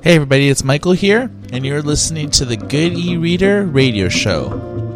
Hey everybody, it's Michael here, and you're listening to the Good E-Reader radio show.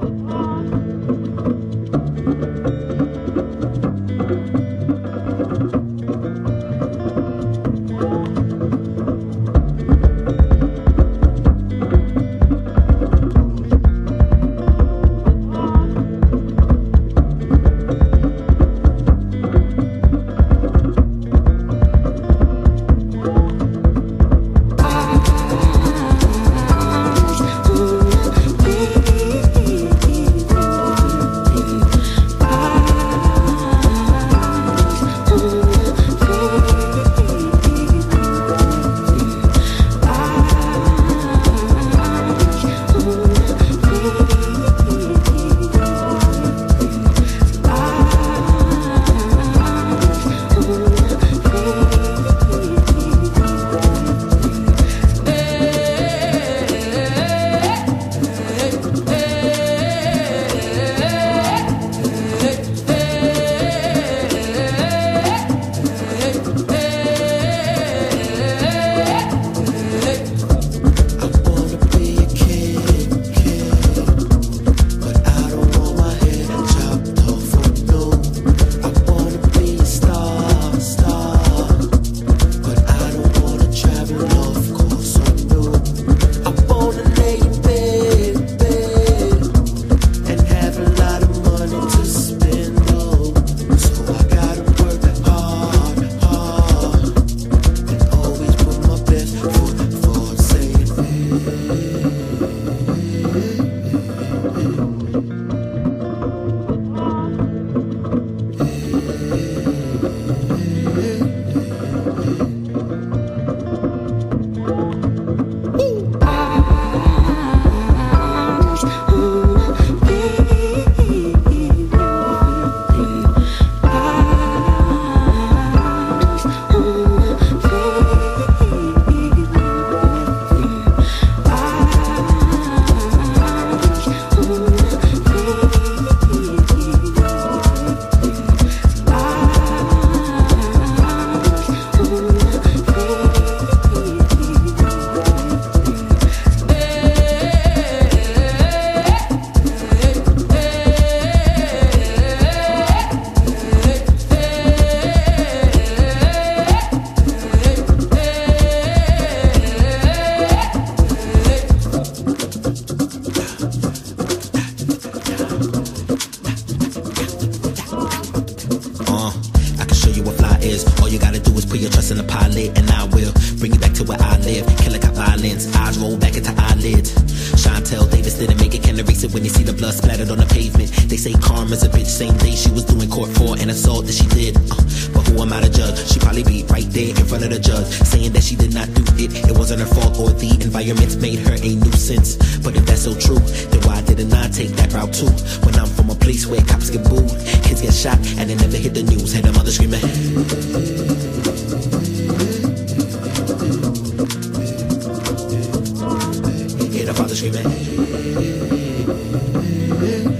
Hear the father screaming.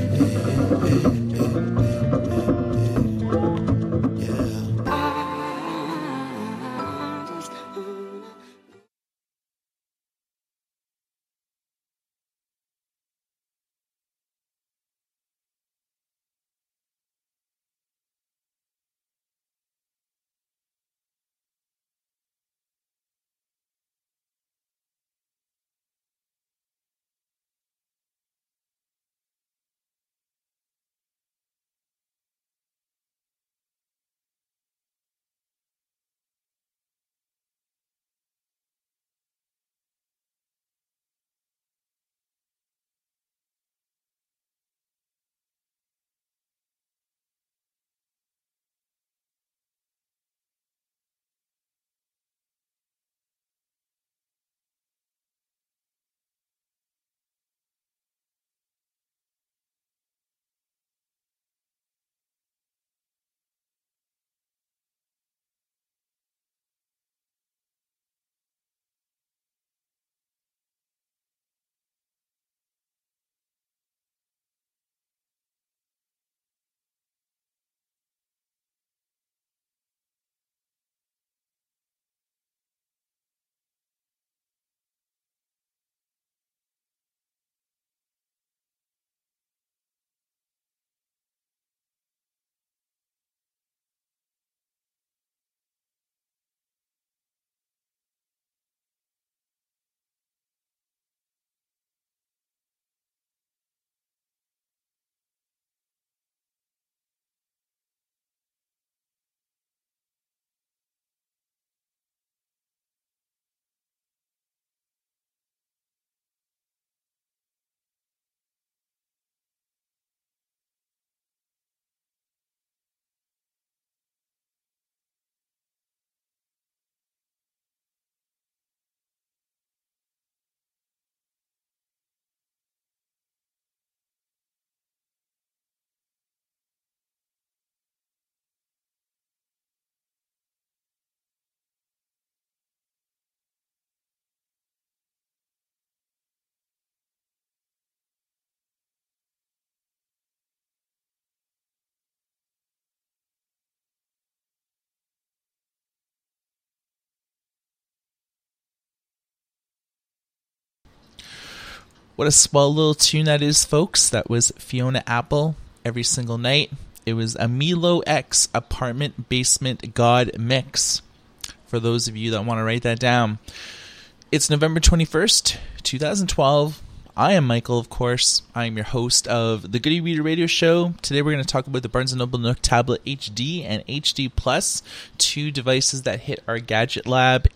What a swell little tune that is, folks. That was Fiona Apple, Every Single Night. It was a Milo X Apartment Basement God mix, for those of you that want to write that down. It's November 21st, 2012. I am Michael, of course. I am your host of the Good E-Reader Radio Show. Today we're going to talk about the Barnes & Noble Nook Tablet HD and HD Plus, two devices that hit our Gadget Lab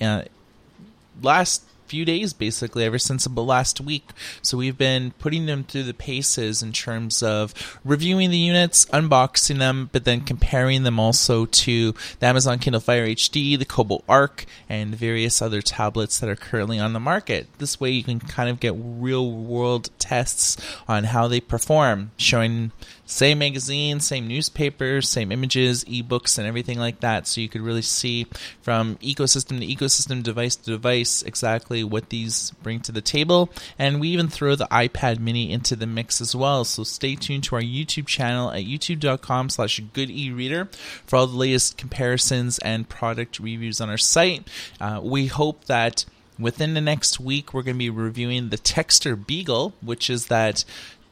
last few days, basically, ever since about last week. So we've been putting them through the paces in terms of reviewing the units, unboxing them, but then comparing them also to the Amazon Kindle Fire HD, the Kobo Arc, and various other tablets that are currently on the market. This way you can kind of get real world tests on how they perform, showing same magazine, same newspapers, same images, ebooks, and everything like that. So you could really see from ecosystem to ecosystem, device to device, exactly what these bring to the table. And we even throw the iPad mini into the mix as well. So stay tuned to our YouTube channel at youtube.com/goodereader for all the latest comparisons and product reviews on our site. We hope that within the next week, we're going to be reviewing the Texter Beagle, which is that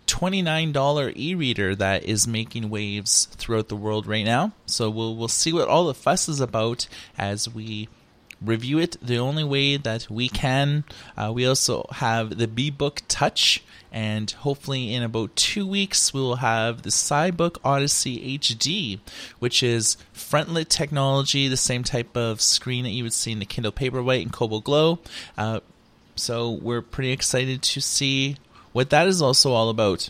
$29 e-reader that is making waves throughout the world right now. So we'll see what all the fuss is about as we review it the only way that we can. We also have the BeBook Touch, and hopefully in about 2 weeks we will have the SciBook Odyssey HD, which is frontlit technology, the same type of screen that you would see in the Kindle Paperwhite and Kobo Glow. So we're pretty excited to see what that is also all about.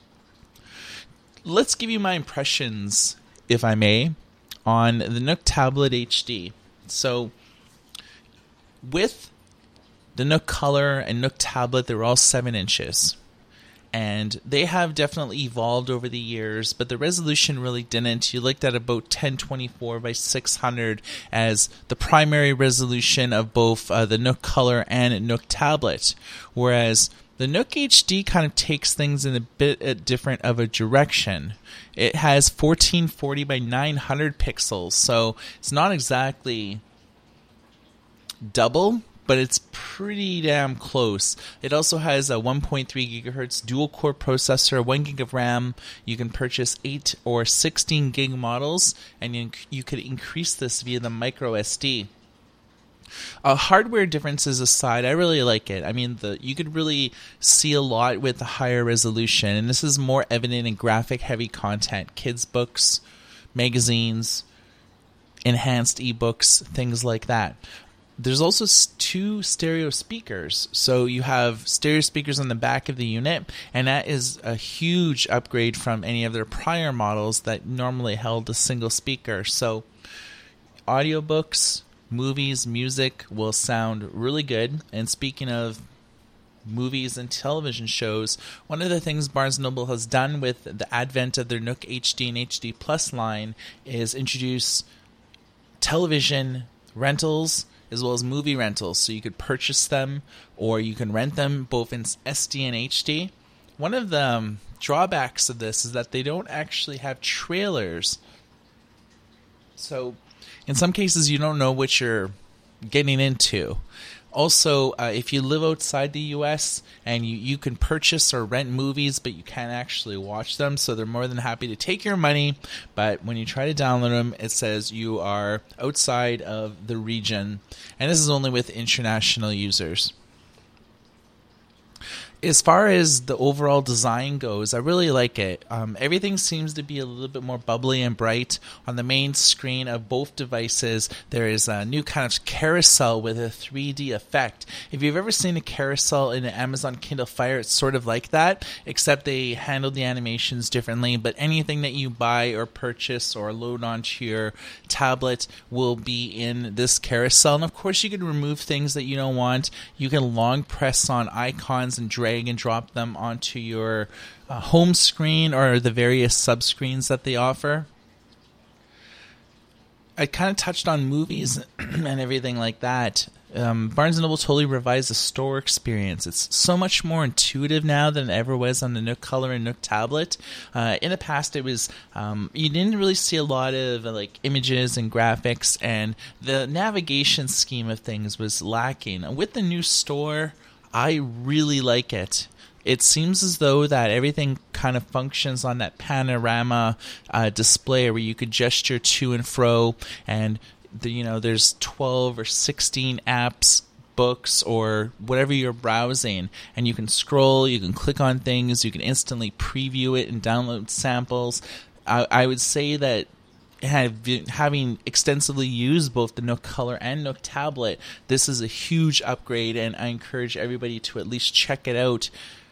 Let's give you my impressions, if I may, on the Nook Tablet HD. So, with the Nook Color and Nook Tablet, they were all 7 inches. And they have definitely evolved over the years, but the resolution really didn't. You looked at about 1024 by 600 as the primary resolution of both the Nook Color and Nook Tablet, whereas the Nook HD kind of takes things in a bit different of a direction. It has 1440 by 900 pixels, so it's not exactly double, but it's pretty damn close. It also has a 1.3 gigahertz dual-core processor, 1 gig of RAM. You can purchase 8 or 16 gig models, and you could increase this via the micro SD. Hardware differences aside, I really like it. I mean, you could really see a lot with the higher resolution, and this is more evident in graphic-heavy content, kids' books, magazines, enhanced ebooks, things like that. There's also 2 stereo speakers, so you have stereo speakers on the back of the unit, and that is a huge upgrade from any of their prior models that normally held a single speaker. So, audiobooks, movies, music will sound really good. And speaking of movies and television shows, one of the things Barnes & Noble has done with the advent of their Nook HD and HD Plus line is introduce television rentals as well as movie rentals. So you could purchase them or you can rent them both in SD and HD. One of the drawbacks of this is that they don't actually have trailers. So in some cases, you don't know what you're getting into. Also, if you live outside the U.S. and you can purchase or rent movies, but you can't actually watch them, so they're more than happy to take your money, but when you try to download them, it says you are outside of the region, and this is only with international users. As far as the overall design goes, I really like it. Everything seems to be a little bit more bubbly and bright. On the main screen of both devices, there is a new kind of carousel with a 3D effect. If you've ever seen a carousel in an Amazon Kindle Fire, it's sort of like that, except they handled the animations differently. But anything that you buy or purchase or load onto your tablet will be in this carousel. And of course, you can remove things that you don't want. You can long press on icons and drag and drop them onto your home screen or the various subscreens that they offer. I kind of touched on movies and everything like that. Barnes & Noble totally revised the store experience. It's so much more intuitive now than it ever was on the Nook Color and Nook Tablet. In the past, it was you didn't really see a lot of like images and graphics, and the navigation scheme of things was lacking. With the new store, I really like it. it seems as though that everything kind of functions on that panorama display where you could gesture to and fro, and there's 12 or 16 apps, books, or whatever you're browsing, and you can scroll, you can click on things, you can instantly preview it and download samples. I would say that having extensively used both the Nook Color and Nook Tablet, this is a huge upgrade, and I encourage everybody to at least check it out.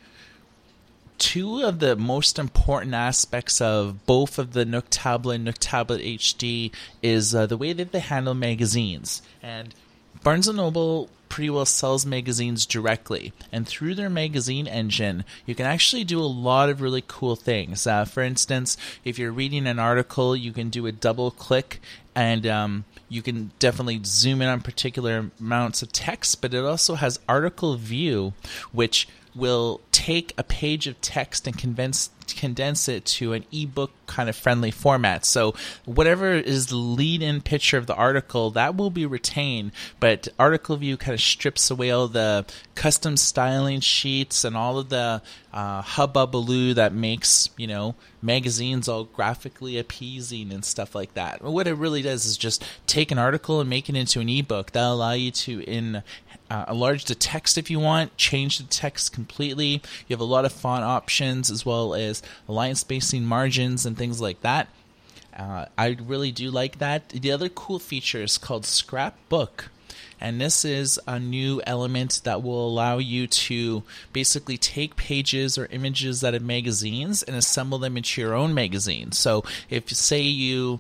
Two of the most important aspects of both of the Nook Tablet and Nook Tablet HD is the way that they handle magazines. And Barnes & Noble pretty well sells magazines directly, and through their magazine engine you can actually do a lot of really cool things. For instance, if you're reading an article, you can do a double click and you can definitely zoom in on particular amounts of text, but it also has article view, which will take a page of text and condense it to an ebook kind of friendly format. So whatever is the lead-in picture of the article, that will be retained, but article view kind of strips away all the custom styling sheets and all of the hubbubaloo that makes magazines all graphically appeasing and stuff like that. What it really does is just take an article and make it into an ebook. That'll allow you to enlarge the text if you want, change the text completely. You have a lot of font options as well as line spacing margins and things like that. I really do like that. The other cool feature is called Scrapbook. And this is a new element that will allow you to basically take pages or images out of magazines and assemble them into your own magazine. So if, say, you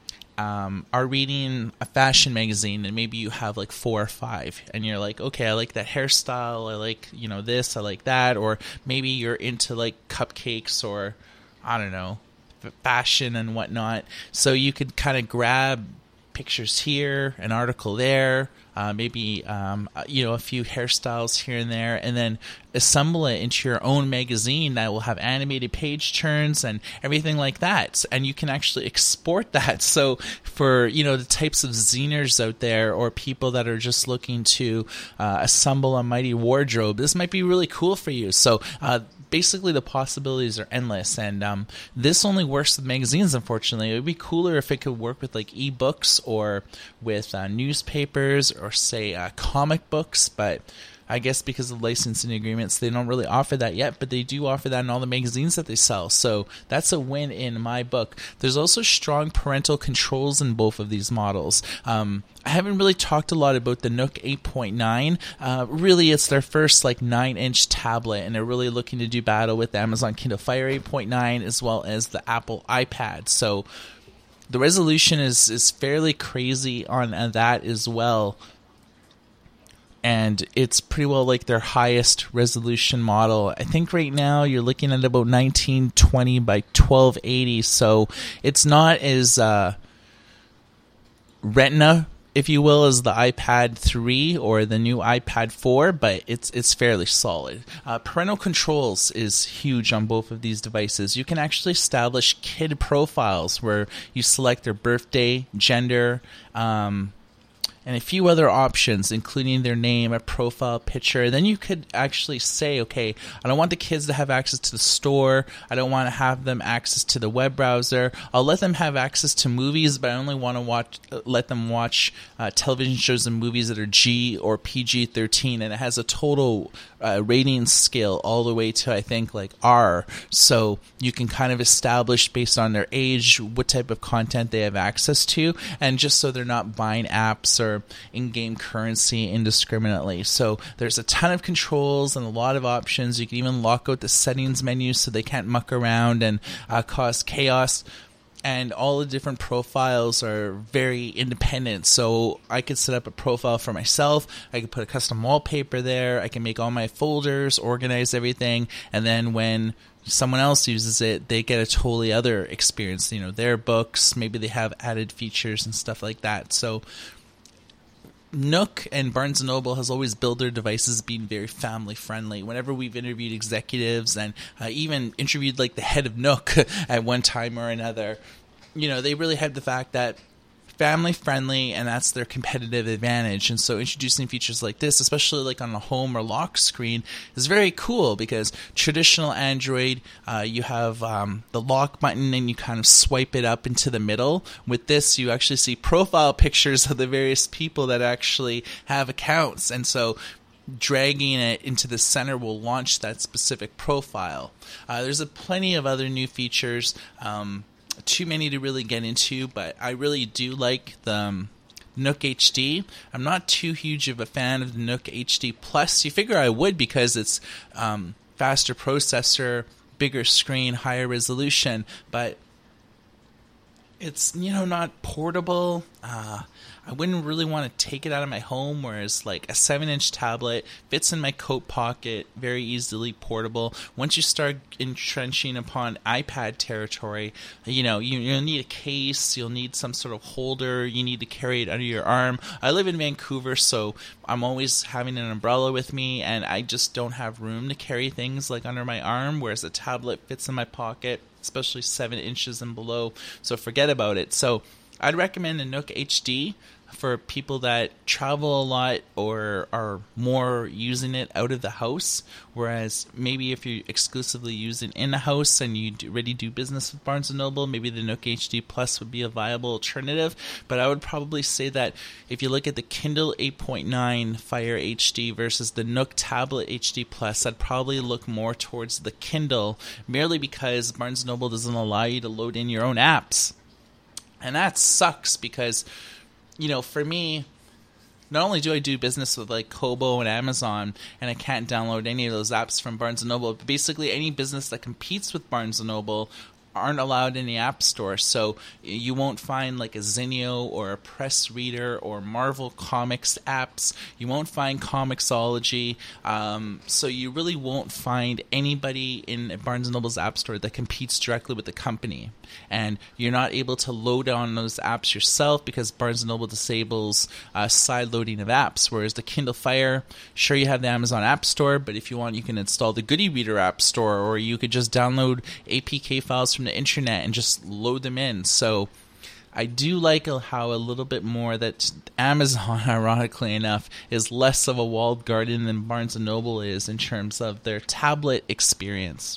are reading a fashion magazine and maybe you have like 4 or 5 and you're like, okay, I like that hairstyle, I like this, I like that, or maybe you're into like cupcakes or I don't know, fashion and whatnot. So you could kind of grab pictures here, an article there, maybe a few hairstyles here and there, and then assemble it into your own magazine that will have animated page turns and everything like that. And you can actually export that. So for the types of zines out there or people that are just looking to assemble a mighty wardrobe, this might be really cool for you. So basically the possibilities are endless, and this only works with magazines, unfortunately. It would be cooler if it could work with like ebooks or with newspapers or say comic books, but I guess because of licensing agreements, they don't really offer that yet, but they do offer that in all the magazines that they sell. So that's a win in my book. There's also strong parental controls in both of these models. I haven't really talked a lot about the Nook 8.9. Really, it's their first 9-inch tablet, and they're really looking to do battle with the Amazon Kindle Fire 8.9 as well as the Apple iPad. So the resolution is fairly crazy on that as well. And it's pretty well like their highest resolution model. I think right now you're looking at about 1920 by 1280, so it's not as retina, if you will, as the iPad 3 or the new iPad 4, but it's fairly solid. Parental controls is huge on both of these devices. You can actually establish kid profiles where you select their birthday, gender, and a few other options, including their name, a profile picture. Then you could actually say, okay, I don't want the kids to have access to the store. I don't want to have them access to the web browser. I'll let them have access to movies, but I only want to let them watch television shows and movies that are G or PG-13. And it has a total rating scale all the way to, I think, R. So you can kind of establish based on their age what type of content they have access to, and just so they're not buying apps or in-game currency indiscriminately. So there's a ton of controls and a lot of options. You can even lock out the settings menu so they can't muck around and cause chaos. And all the different profiles are very independent. So I could set up a profile for myself. I could put a custom wallpaper there. I can make all my folders, organize everything. And then when someone else uses it, they get a totally other experience. Their books, maybe they have added features and stuff like that. So Nook and Barnes & Noble has always built their devices being very family friendly. Whenever we've interviewed executives and even interviewed the head of Nook at one time or another, they really had the fact that family friendly, and that's their competitive advantage. And so introducing features like this, especially like on a home or lock screen, is very cool because traditional Android, you have the lock button and you kind of swipe it up into the middle. With this, you actually see profile pictures of the various people that actually have accounts. And so dragging it into the center will launch that specific profile. There's plenty of other new features, too many to really get into, but I really do like the Nook HD. I'm not too huge of a fan of the Nook HD Plus. You figure I would because it's faster processor, bigger screen, higher resolution, but it's, not portable. I wouldn't really want to take it out of my home, whereas like a 7-inch tablet fits in my coat pocket, very easily portable. Once you start entrenching upon iPad territory, you'll need a case, you'll need some sort of holder, you need to carry it under your arm. I live in Vancouver, so I'm always having an umbrella with me, and I just don't have room to carry things like under my arm, whereas a tablet fits in my pocket, especially 7 inches and below, so forget about it. So I'd recommend a Nook HD for people that travel a lot or are more using it out of the house, whereas maybe if you're exclusively using in the house and you already do business with Barnes & Noble, maybe the Nook HD Plus would be a viable alternative. But I would probably say that if you look at the Kindle 8.9 Fire HD versus the Nook Tablet HD Plus, I'd probably look more towards the Kindle, merely because Barnes & Noble doesn't allow you to load in your own apps. And that sucks because, for me, not only do I do business with like Kobo and Amazon, and I can't download any of those apps from Barnes & Noble, but basically any business that competes with Barnes & Noble aren't allowed in the App Store. So you won't find like a Zinio or a Press Reader or Marvel Comics apps. You won't find Comixology. So you really won't find anybody in Barnes & Noble's App Store that competes directly with the company. And you're not able to load on those apps yourself because Barnes & Noble disables side loading of apps, whereas the Kindle Fire, sure, you have the Amazon App Store, but if you want, you can install the Goody Reader App Store, or you could just download APK files from the internet and just load them in. So I do like how a little bit more that Amazon, ironically enough, is less of a walled garden than Barnes & Noble is in terms of their tablet experience.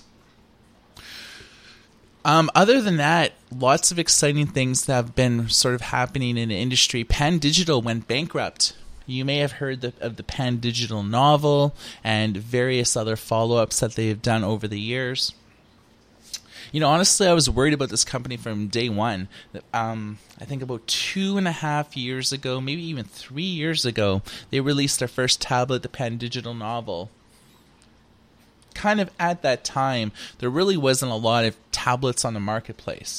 Other than that, lots of exciting things that have been sort of happening in the industry. Pan Digital went bankrupt. You may have heard of the Pan Digital novel and various other follow-ups that they've done over the years. Honestly, I was worried about this company from day one. I think about 2.5 years ago, maybe even 3 years ago, they released their first tablet, the Pan Digital novel. Kind of at that time, there really wasn't a lot of tablets on the marketplace.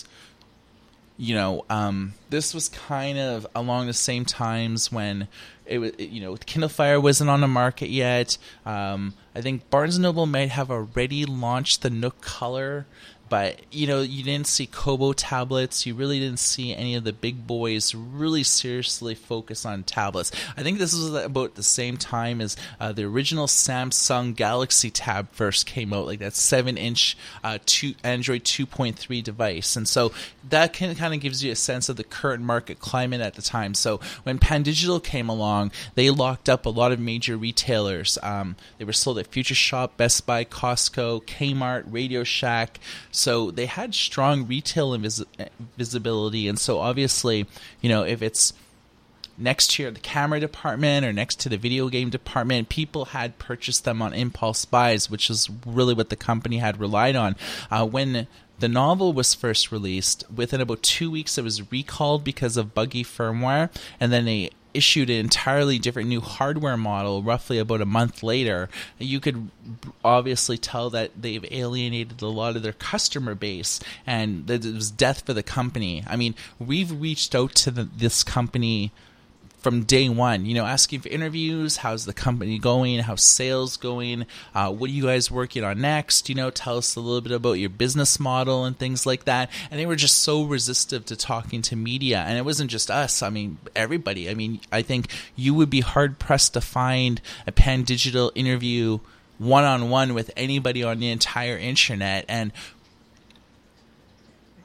This was kind of along the same times when it was, Kindle Fire wasn't on the market yet. I think Barnes & Noble might have already launched the Nook Color, but, you didn't see Kobo tablets. You really didn't see any of the big boys really seriously focus on tablets. I think this was about the same time as the original Samsung Galaxy Tab first came out, like that 7-inch Android 2.3 device. And so that kind of gives you a sense of the current market climate at the time. So when Pan Digital came along, they locked up a lot of major retailers. They were sold at Future Shop, Best Buy, Costco, Kmart, Radio Shack. So they had strong retail visibility, and so obviously, if it's next to the camera department or next to the video game department, people had purchased them on impulse buys, which is really what the company had relied on. When the novel was first released, within about 2 weeks, it was recalled because of buggy firmware, and then they issued an entirely different new hardware model roughly about a month later. You could obviously tell that they've alienated a lot of their customer base, and that it was death for the company. I mean, we've reached out to this company from day one, asking for interviews. How's the company going? How's sales going? What are you guys working on next? Tell us a little bit about your business model and things like that. And they were just so resistant to talking to media. And it wasn't just us. I mean, everybody. I mean, I think you would be hard pressed to find a Pan Digital interview one-on-one with anybody on the entire internet. And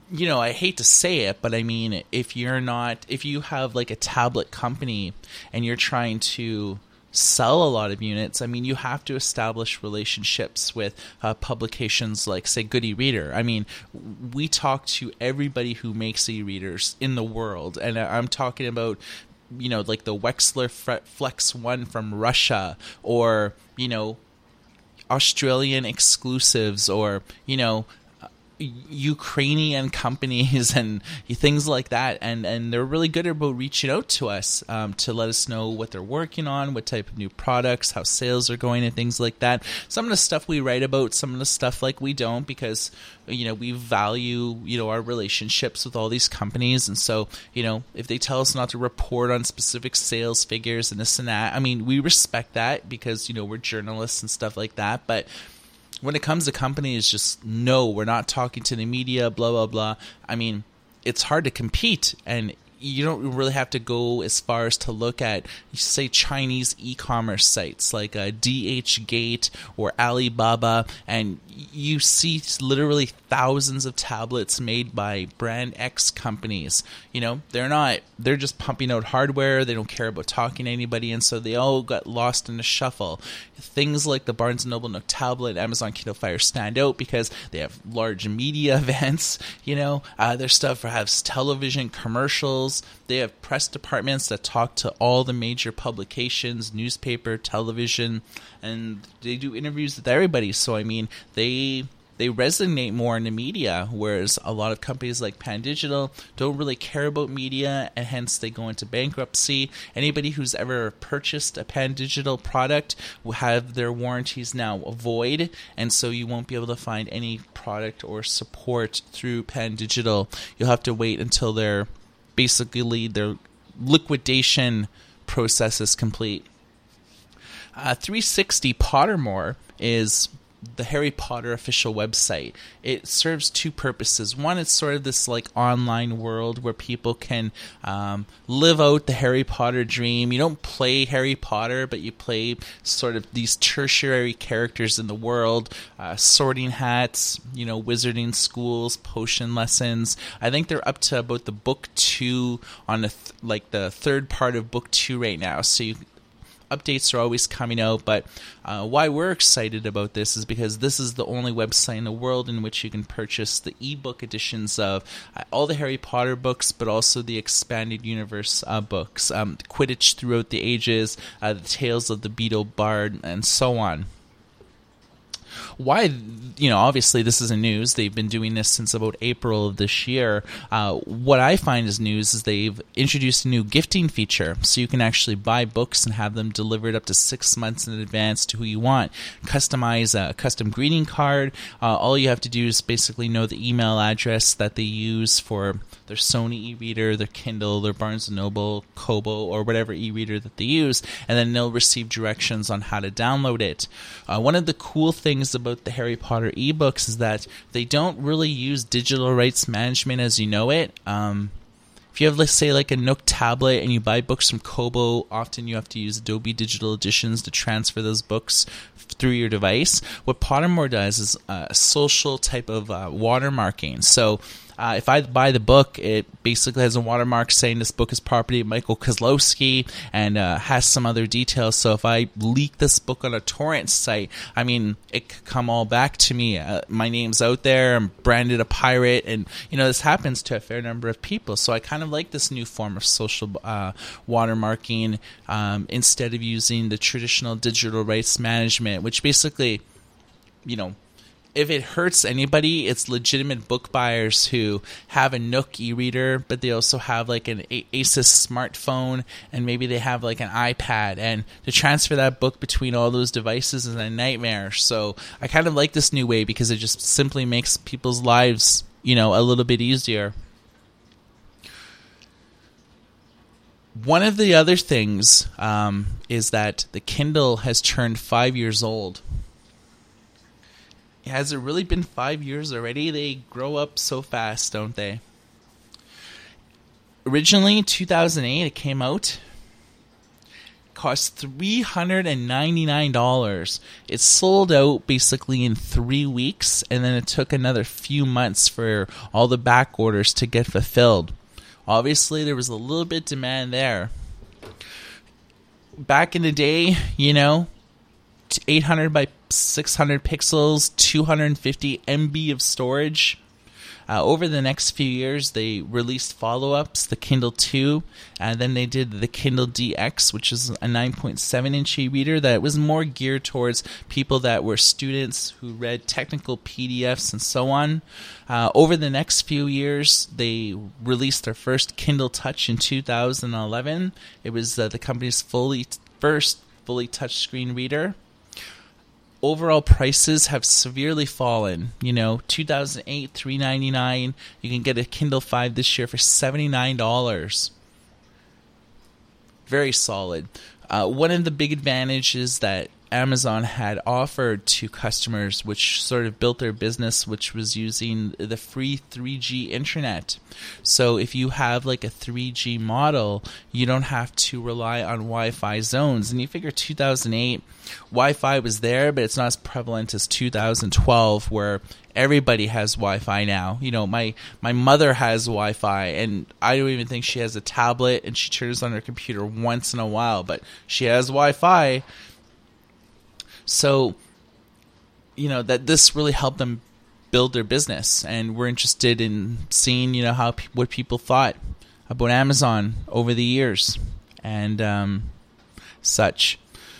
I hate to say it, but I mean, if you have like a tablet company and you're trying to sell a lot of units, I mean, you have to establish relationships with publications like, say, Good e-Reader. I mean, we talk to everybody who makes e-readers in the world, and I'm talking about, like the Wexler Flex 1 from Russia, or, Australian exclusives, or, Ukrainian companies and things like that, and they're really good about reaching out to us to let us know what they're working on, what type of new products, how sales are going, and things like that. Some of the stuff we write about, some of the stuff like we don't, because we value our relationships with all these companies, and so if they tell us not to report on specific sales figures and this and that, I mean, we respect that because we're journalists and stuff like that. But when it comes to companies, just no, we're not talking to the media, blah, blah, blah. I mean, it's hard to compete, and you don't really have to go as far as to look at, say, Chinese e-commerce sites like DHgate or Alibaba, and you see literally thousands of tablets made by brand X companies. They're just pumping out hardware. They don't care about talking to anybody, and so they all got lost in the shuffle. Things like the Barnes & Noble Nook tablet, Amazon Kindle Fire stand out because they have large media events. Their stuff has television commercials. They have press departments that talk to all the major publications, newspaper, television, and they do interviews with everybody. So, I mean, they resonate more in the media, whereas a lot of companies like Pan Digital don't really care about media, and hence they go into bankruptcy. Anybody who's ever purchased a Pan Digital product will have their warranties now void, and so you won't be able to find any product or support through Pan Digital. You'll have to wait until their liquidation process is complete. 360 Pottermore is the Harry Potter official website. It serves two purposes. One, it's sort of this like online world where people can live out the Harry Potter dream. You don't play Harry Potter, but you play sort of these tertiary characters in the world, sorting hats, wizarding schools, potion lessons. I think they're up to about the book 2 on the third part of book 2 right now. So updates are always coming out, but why we're excited about this is because this is the only website in the world in which you can purchase the ebook editions of all the Harry Potter books, but also the Expanded Universe books, Quidditch Throughout the Ages, the Tales of the Beetle Bard, and so on. Why, obviously this isn't news. They've been doing this since about April of this year. What I find is news is they've introduced a new gifting feature, so you can actually buy books and have them delivered up to 6 months in advance to who you want. Customize a custom greeting card. All you have to do is basically know the email address that they use for their Sony e-reader, their Kindle, their Barnes & Noble, Kobo, or whatever e-reader that they use, and then they'll receive directions on how to download it. One of the cool things about the Harry Potter ebooks is that they don't really use digital rights management as you know it. If you have, let's say, like a Nook tablet and you buy books from Kobo, often you have to use Adobe Digital Editions to transfer those books through your device. What Pottermore does is a social type of watermarking. So if I buy the book, it basically has a watermark saying this book is property of Michael Kozlowski and has some other details. So if I leak this book on a torrent site, I mean, it could come all back to me. My name's out there. I'm branded a pirate. And, this happens to a fair number of people. So I kind of like this new form of social watermarking instead of using the traditional digital rights management, which basically, if it hurts anybody, it's legitimate book buyers who have a Nook e-reader, but they also have like an Asus smartphone, and maybe they have like an iPad, and to transfer that book between all those devices is a nightmare. So I kind of like this new way because it just simply makes people's lives, a little bit easier. One of the other things is that the Kindle has turned 5 years old. Has it really been 5 years already? They grow up so fast, don't they? Originally, 2008, it came out. cost $399. It sold out basically in 3 weeks, and then it took another few months for all the back orders to get fulfilled. Obviously, there was a little bit demand there. Back in the day, 800 by 600 pixels, 250 MB of storage. Over the next few years, they released follow-ups, the Kindle 2, and then they did the Kindle DX, which is a 9.7-inch e-reader that was more geared towards people that were students who read technical PDFs and so on. Over the next few years, they released their first Kindle Touch in 2011. It was the company's first fully touchscreen reader. Overall prices have severely fallen. 2008, $399. You can get a Kindle 5 this year for $79. Very solid. One of the big advantages that Amazon had offered to customers, which sort of built their business, which was using the free 3G internet. So if you have like a 3G model, you don't have to rely on Wi-Fi zones. And you figure 2008, Wi-Fi was there, but it's not as prevalent as 2012, where everybody has Wi-Fi now. My mother has Wi-Fi, and I don't even think she has a tablet, and she turns on her computer once in a while, but she has Wi-Fi. So, that this really helped them build their business, and we're interested in seeing, what people thought about Amazon over the years and such.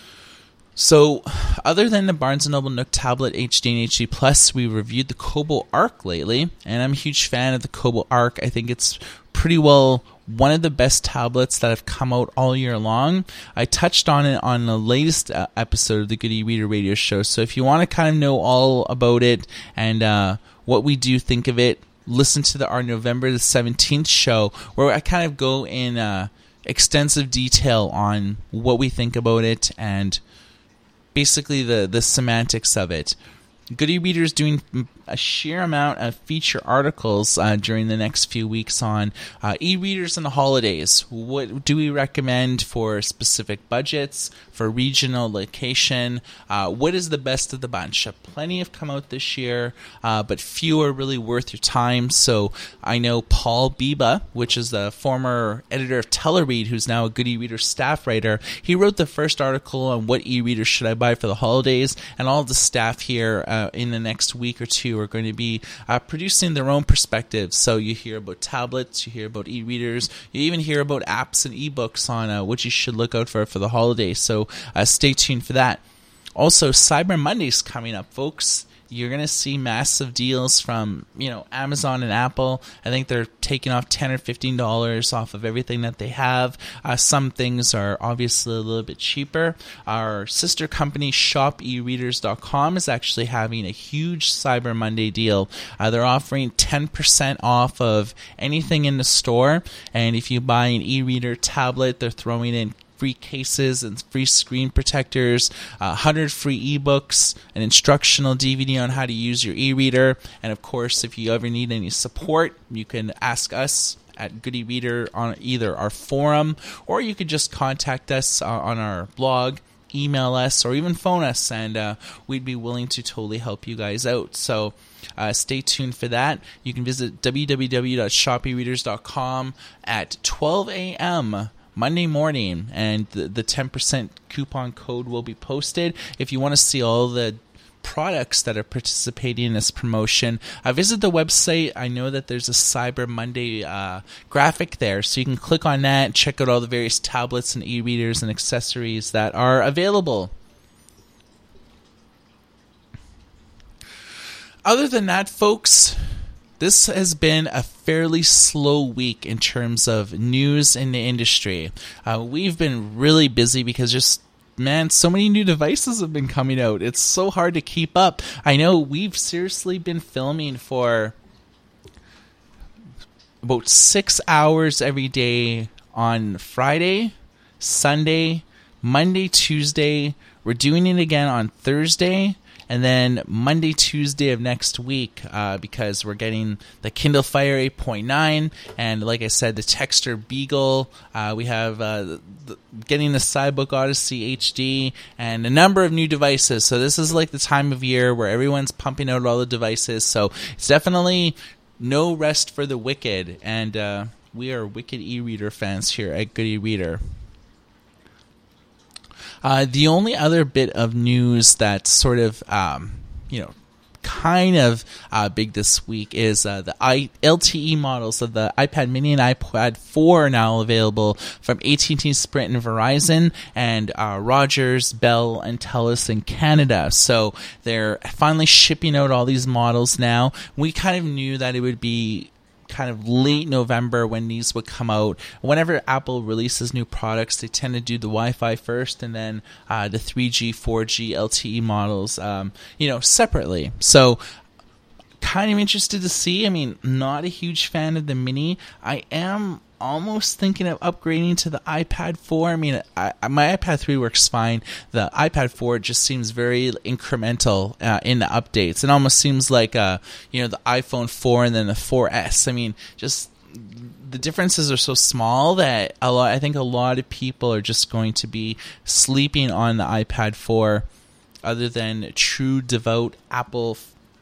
So, other than the Barnes & Noble Nook Tablet HD and HD Plus, we reviewed the Kobo Arc lately, and I'm a huge fan of the Kobo Arc. I think it's pretty well one of the best tablets that have come out all year long. I touched on it on the latest episode of the Good E-Reader Radio Show, so if you want to kind of know all about it and what we do think of it, listen to our November the 17th show, where I kind of go in extensive detail on what we think about it and basically the semantics of it. Good E-Reader is doing a sheer amount of feature articles during the next few weeks on e-readers and the holidays. What do we recommend for specific budgets, for regional location? What is the best of the bunch? Plenty have come out this year, but few are really worth your time. So I know Paul Biba, which is the former editor of Teleread, who's now a Good E-Reader staff writer. He wrote the first article on what e-readers should I buy for the holidays, and all of the staff here in the next week or two are going to be producing their own perspectives. So you hear about tablets, you hear about e-readers, you even hear about apps and ebooks on what you should look out for the holidays. So stay tuned for that. Also, Cyber Monday's coming up, folks. You're going to see massive deals from, Amazon and Apple. I think they're taking off $10 or $15 off of everything that they have. Some things are obviously a little bit cheaper. Our sister company, ShopEreaders.com, is actually having a huge Cyber Monday deal. They're offering 10% off of anything in the store. And if you buy an e-reader tablet, they're throwing in free cases and free screen protectors, 100 free ebooks, an instructional DVD on how to use your e-reader, and of course, if you ever need any support, you can ask us at Good E-Reader on either our forum, or you could just contact us on our blog, email us, or even phone us, and we'd be willing to totally help you guys out. So stay tuned for that. You can visit www.shopereaders.com at 12 a.m. Monday morning, and the 10% coupon code will be posted. If you want to see all the products that are participating in this promotion, visit the website. I know that there's a Cyber Monday graphic there, so you can click on that and check out all the various tablets and e-readers and accessories that are available. Other than that, folks, this has been a fairly slow week in terms of news in the industry. We've been really busy because so many new devices have been coming out. It's so hard to keep up. I know we've seriously been filming for about 6 hours every day on Friday, Sunday, Monday, Tuesday. We're doing it again on Thursday. And then Monday, Tuesday of next week, because we're getting the Kindle Fire 8.9, and like I said, the Texture Beagle. We have getting the Cybook Odyssey HD, and a number of new devices. So this is like the time of year where everyone's pumping out all the devices. So it's definitely no rest for the wicked, and we are wicked e-reader fans here at Good E-Reader. The only other bit of news that's sort of, kind of big this week is the LTE models of the iPad mini and iPad 4 are now available from AT&T, Sprint, and Verizon, and Rogers, Bell, and TELUS in Canada. So they're finally shipping out all these models now. We kind of knew that it would be kind of late November when these would come out. Whenever Apple releases new products, they tend to do the Wi-Fi first, and then the 3G, 4G, LTE models, separately. So kind of interested to see. I mean, not a huge fan of the Mini. I am almost thinking of upgrading to the iPad 4. I mean, my iPad 3 works fine. The iPad 4 just seems very incremental in the updates. It almost seems like the iPhone 4 and then the 4S. I mean, just the differences are so small that I think a lot of people are just going to be sleeping on the iPad 4, other than true devout Apple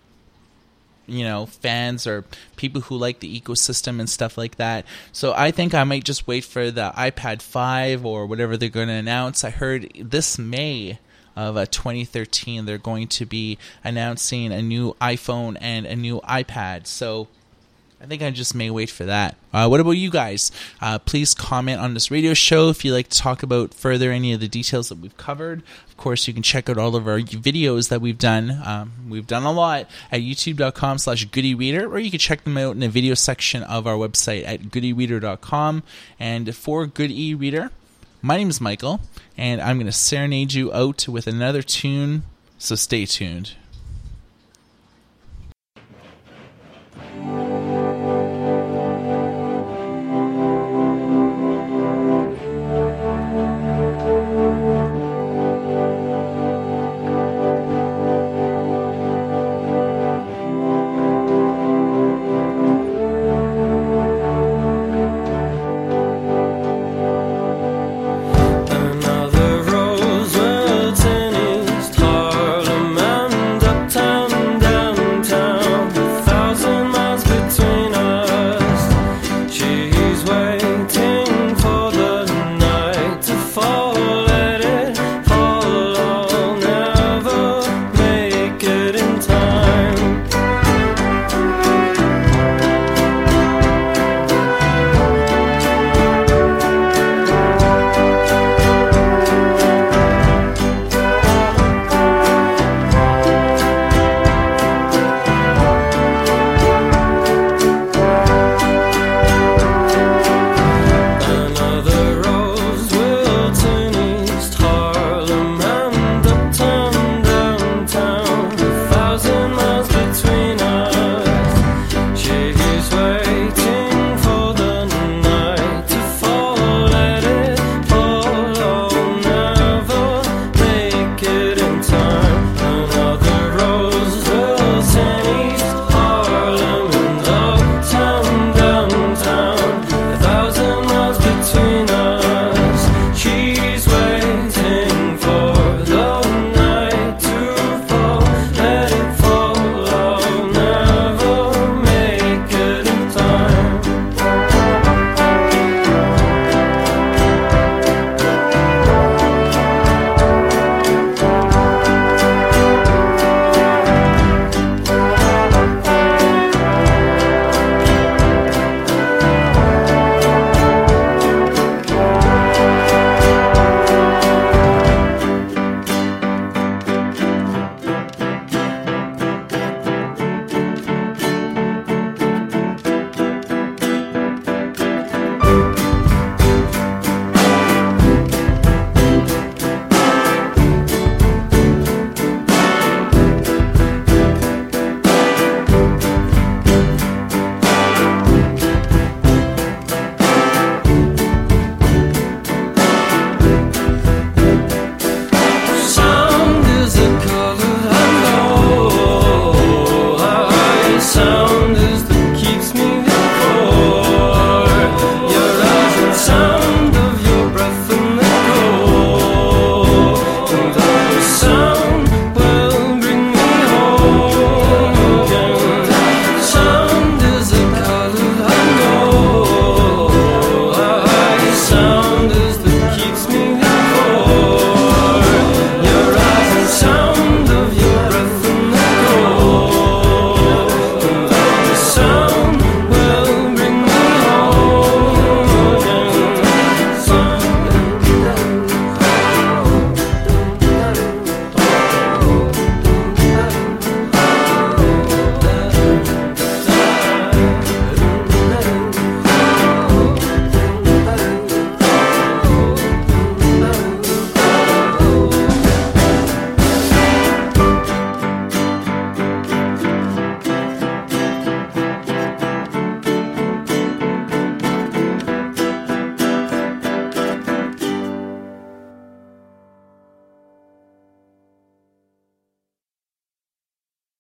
fans or people who like the ecosystem and stuff like that. So I think I might just wait for the iPad 5 or whatever they're going to announce. I heard this May of 2013 they're going to be announcing a new iPhone and a new iPad. So I think I just may wait for that. What about you guys? Please comment on this radio show if you'd like to talk about further any of the details that we've covered. Of course, you can check out all of our videos that we've done. We've done a lot at youtube.com/goodereader, or you can check them out in the video section of our website at goodereader.com. And for Good E-Reader, my name is Michael, and I'm going to serenade you out with another tune, so stay tuned.